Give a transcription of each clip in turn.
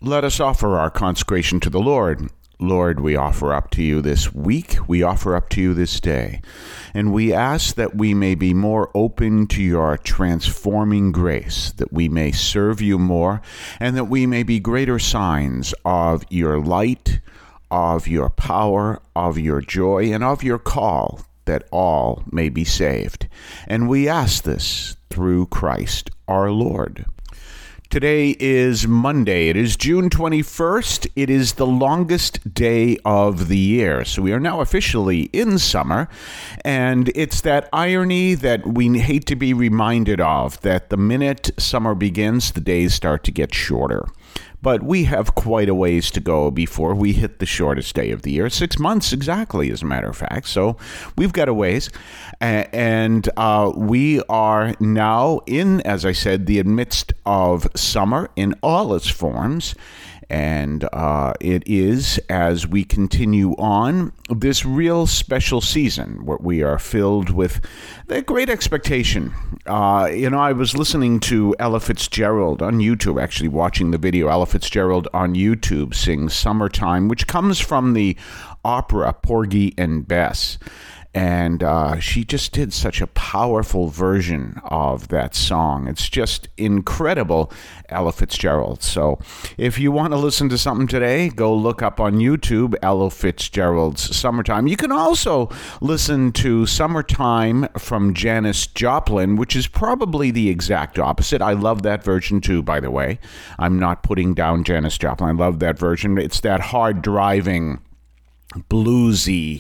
Let us offer our consecration to the Lord. Lord, we offer up to you this week, we offer up to you this day, and we ask that we may be more open to your transforming grace, that we may serve you more, and that we may be greater signs of your light, of your power, of your joy, and of your call, that all may be saved. And we ask this through Christ our Lord. Today is Monday. It is June 21st. It is the longest day of the year. So we are now officially in summer. And it's that irony that we hate to be reminded of, that the minute summer begins, the days start to get shorter. But we have quite a ways to go before we hit the shortest day of the year. 6 months exactly, as a matter of fact. So we've got a ways. And we are now in, as I said, the midst of summer in all its forms. And it is, as we continue on, this real special season where we are filled with the great expectation. I was listening to Ella Fitzgerald on YouTube, actually watching the video. Ella Fitzgerald on YouTube sings Summertime, which comes from the opera Porgy and Bess. And she just did such a powerful version of that song. It's just incredible, Ella Fitzgerald. So if you want to listen to something today, go look up on YouTube, Ella Fitzgerald's Summertime. You can also listen to Summertime from Janis Joplin, which is probably the exact opposite. I love that version too, by the way. I'm not putting down Janis Joplin. I love that version. It's that hard-driving, bluesy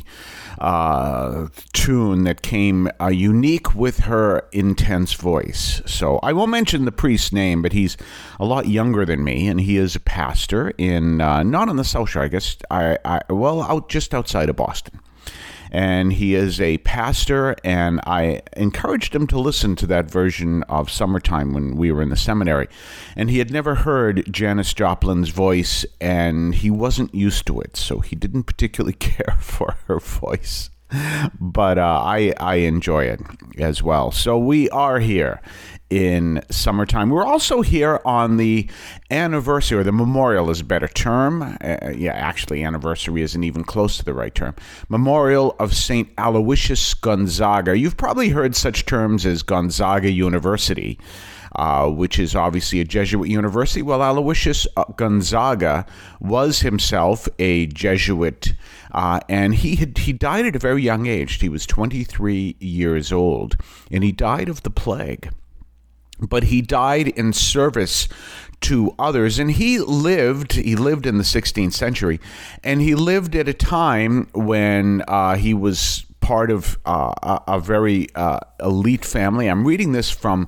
tune that came unique with her intense voice. So I won't mention the priest's name, but he's a lot younger than me, and he is a pastor in not on the South Shore, I guess. Out just outside of Boston. And he is a pastor, and I encouraged him to listen to that version of Summertime when we were in the seminary. And he had never heard Janis Joplin's voice, and he wasn't used to it, so he didn't particularly care for her voice. But I enjoy it as well. So we are here in summertime. We're also here on the anniversary, or the memorial is a better term. Actually, anniversary isn't even close to the right term. Memorial of St. Aloysius Gonzaga. You've probably heard such terms as Gonzaga University, which is obviously a Jesuit university. Well, Aloysius Gonzaga was himself a Jesuit, and he died at a very young age. He was 23 years old, and he died of the plague. But he died in service to others, and he lived in the 16th century, and he lived at a time when he was part of a very elite family. I'm reading this from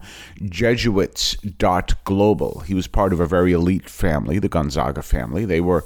Jesuits.global. He was part of a very elite family, the Gonzaga family. They were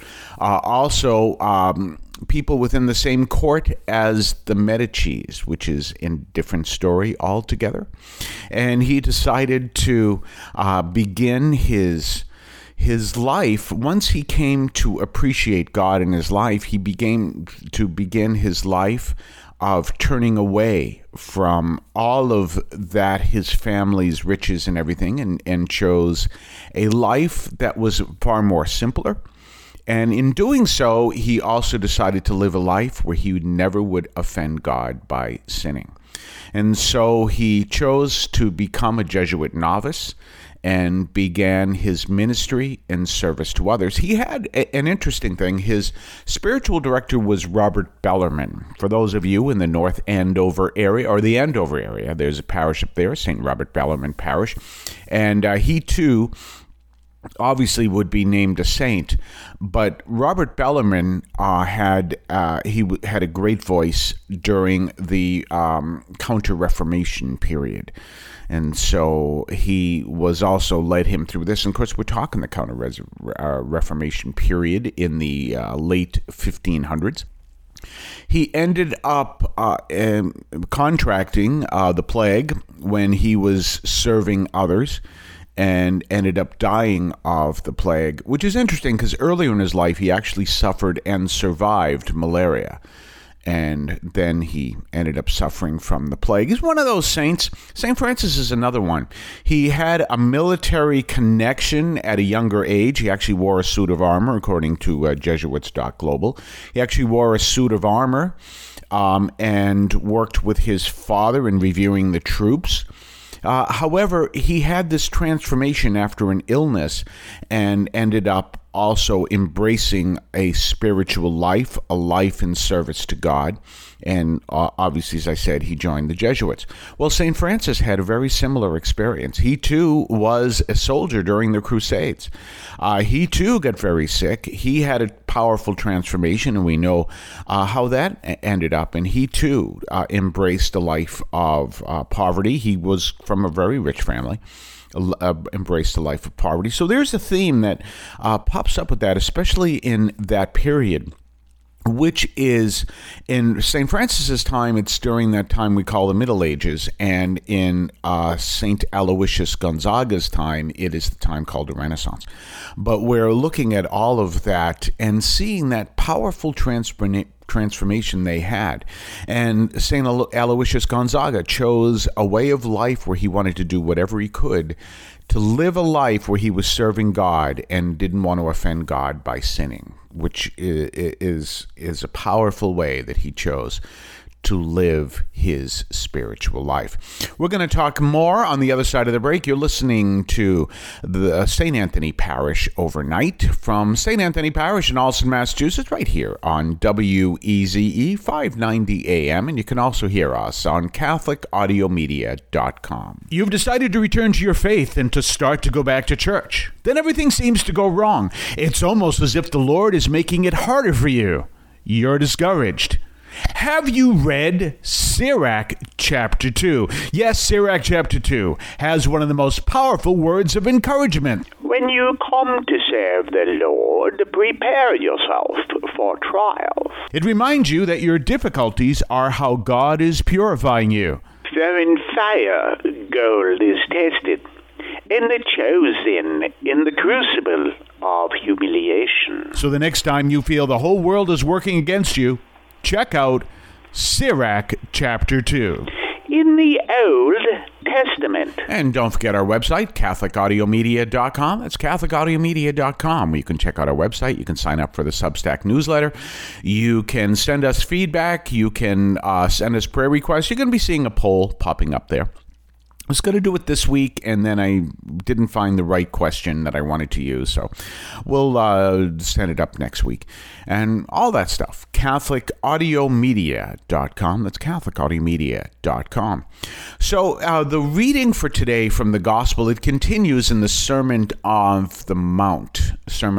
also people within the same court as the Medicis, which is a different story altogether. And he decided to begin his life. Once he came to appreciate God in his life, he began to begin his life of turning away from all of that, his family's riches and everything, and chose a life that was far more simpler. And in doing so, he also decided to live a life where he never would offend God by sinning. And so he chose to become a Jesuit novice and began his ministry and service to others. He had an interesting thing. His spiritual director was Robert Bellarmine. For those of you in the North Andover area, or the Andover area, there's a parish up there, St. Robert Bellarmine Parish. And he too obviously would be named a saint, but Robert Bellarmine had a great voice during the Counter-Reformation period, and so he was also led him through this. And of course, we're talking the Counter-Reformation period in the late 1500s. He ended up contracting the plague when he was serving others, and ended up dying of the plague, which is interesting because earlier in his life he actually suffered and survived malaria. and then he ended up suffering from the plague. He's one of those saints. St. Francis is another one. He had a military connection at a younger age. He actually wore a suit of armor, according to Jesuits.global. He actually wore a suit of armor and worked with his father in reviewing the troops. However, he had this transformation after an illness and ended up also embracing a spiritual life, a life in service to God. And obviously, as I said, he joined the Jesuits. Well, St. Francis had a very similar experience. He, too, was a soldier during the Crusades. He, too, got very sick. He had a powerful transformation, and we know how that ended up. And he, too, embraced a life of poverty. He was from a very rich family. Embraced a life of poverty. So there's a theme that pops up with that, especially in that period, which is in St. Francis's time. It's during that time we call the Middle Ages, and in St. Aloysius Gonzaga's time, it is the time called the Renaissance. But we're looking at all of that and seeing that powerful transformation they had. And St. Aloysius Gonzaga chose a way of life where he wanted to do whatever he could to live a life where he was serving God and didn't want to offend God by sinning, which is a powerful way that he chose to live his spiritual life. We're going to talk more on the other side of the break. You're listening to the St. Anthony Parish Overnight from St. Anthony Parish in Allston, Massachusetts, right here on WEZE 590 AM, and you can also hear us on CatholicAudiomedia.com. You've decided to return to your faith and to start to go back to church. Then everything seems to go wrong. It's almost as if the Lord is making it harder for you. You're discouraged. Have you read Sirach chapter 2? Yes, Sirach chapter 2 has one of the most powerful words of encouragement. When you come to serve the Lord, prepare yourself for trials. It reminds you that your difficulties are how God is purifying you. For in fire gold is tested, and the chosen in the crucible of humiliation. So the next time you feel the whole world is working against you, check out Sirach chapter 2. In the Old Testament. And don't forget our website, CatholicAudiomedia.com. That's CatholicAudiomedia.com, where you can check out our website. You can sign up for the Substack newsletter. You can send us feedback. You can send us prayer requests. You're going to be seeing a poll popping up there. I was going to do it this week, and then I didn't find the right question that I wanted to use, so we'll send it up next week. And all that stuff, CatholicAudiomedia.com. That's CatholicAudiomedia.com. So the reading for today from the Gospel, it continues in the Sermon on the Mount.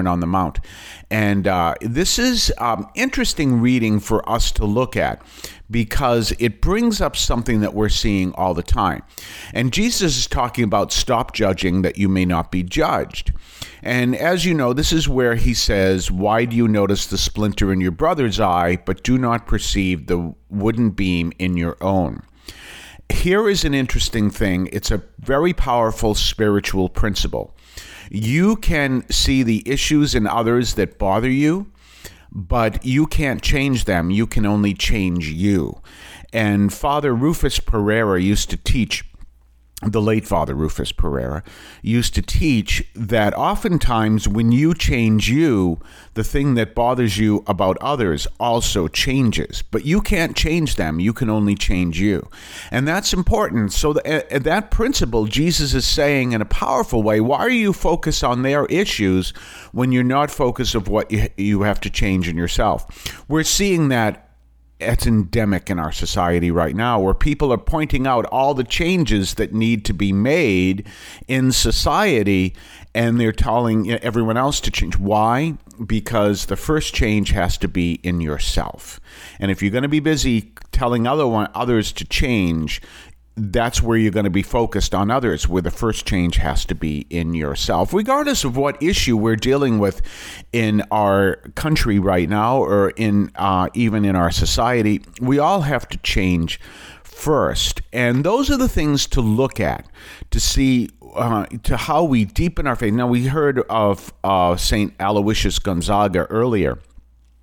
And this is interesting reading for us to look at, because it brings up something that we're seeing all the time. And Jesus is talking about stop judging that you may not be judged. And as you know, this is where he says, why do you notice the splinter in your brother's eye, but do not perceive the wooden beam in your own? Here is an interesting thing. It's a very powerful spiritual principle. You can see the issues in others that bother you, but you can't change them. You can only change you. And Father Rufus Pereira used to teach, the late Father Rufus Pereira used to teach that oftentimes when you change you, the thing that bothers you about others also changes. But you can't change them. You can only change you. And that's important. So that principle, Jesus is saying in a powerful way, why are you focused on their issues when you're not focused on what you have to change in yourself? We're seeing that it's endemic in our society right now, where people are pointing out all the changes that need to be made in society, and they're telling everyone else to change. Why? Because the first change has to be in yourself. And if you're going to be busy telling others to change, that's where you're going to be focused on others, where the first change has to be in yourself. Regardless of what issue we're dealing with in our country right now, or in even in our society, we all have to change first. And those are the things to look at, to see to how we deepen our faith. Now, we heard of St. Aloysius Gonzaga earlier.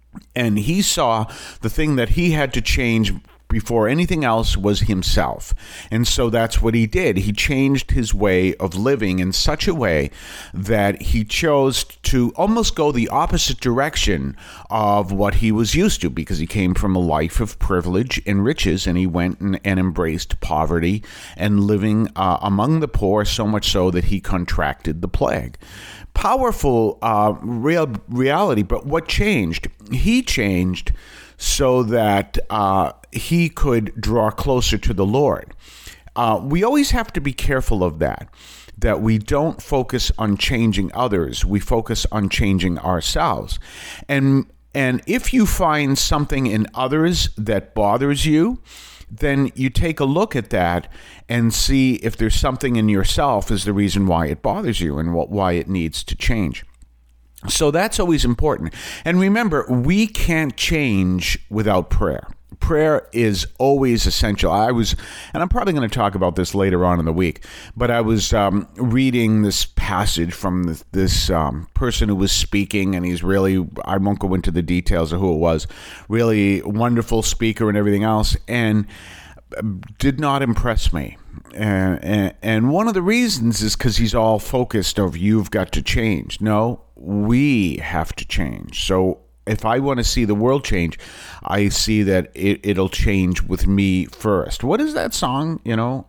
And he saw the thing that he had to change before anything else was himself. And so that's what he did. He changed his way of living in such a way that he chose to almost go the opposite direction of what he was used to, because he came from a life of privilege and riches, and he went and embraced poverty and living among the poor, so much so that he contracted the plague. Powerful reality, but what changed? He changed so that he could draw closer to the Lord. We always have to be careful of that we don't focus on changing others. We focus on changing ourselves. And if you find something in others that bothers you, then you take a look at that and see if there's something in yourself is the reason why it bothers you and why it needs to change. So that's always important. And remember, we can't change without prayer. Prayer is always essential. And I'm probably going to talk about this later on in the week, but I was reading this passage from this person who was speaking, and he's really, I won't go into the details of who it was, really wonderful speaker and everything else, and did not impress me. And one of the reasons is because he's all focused of you've got to change. No, we have to change. So if I want to see the world change, I see that it'll change with me first. What is that song?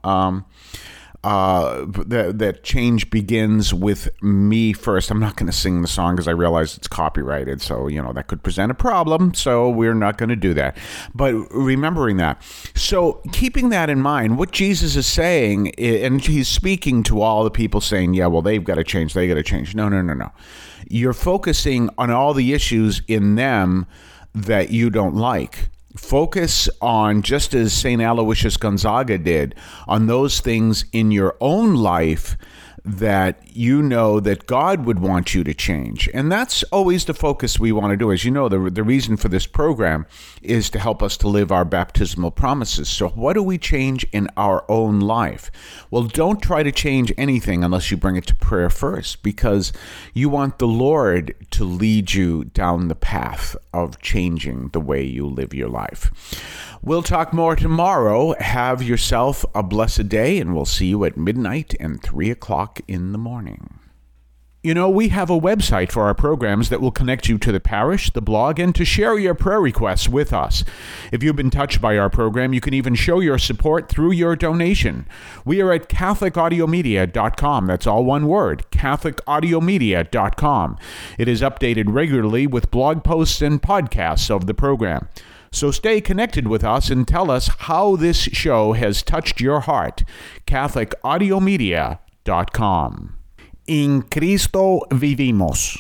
That change begins with me first. I'm not going to sing the song because I realize it's copyrighted, so that could present a problem, so we're not going to do that. But remembering that, so keeping that in mind, what Jesus is saying, and he's speaking to all the people saying, yeah, well, they've got to change, no. You're focusing on all the issues in them that you don't like. Focus on, just as St. Aloysius Gonzaga did, on those things in your own life that you know that God would want you to change. And that's always the focus we want to do. As you know, the reason for this program is to help us to live our baptismal promises. So what do we change in our own life? Well, don't try to change anything unless you bring it to prayer first, because you want the Lord to lead you down the path of changing the way you live your life. We'll talk more tomorrow. Have yourself a blessed day, and we'll see you at midnight and 3 o'clock in the morning. We have a website for our programs that will connect you to the parish, the blog, and to share your prayer requests with us. If you've been touched by our program, you can even show your support through your donation. We are at CatholicAudiomedia.com. That's all one word, CatholicAudiomedia.com. It is updated regularly with blog posts and podcasts of the program. So stay connected with us and tell us how this show has touched your heart. CatholicAudiomedia.com. In Cristo vivimos.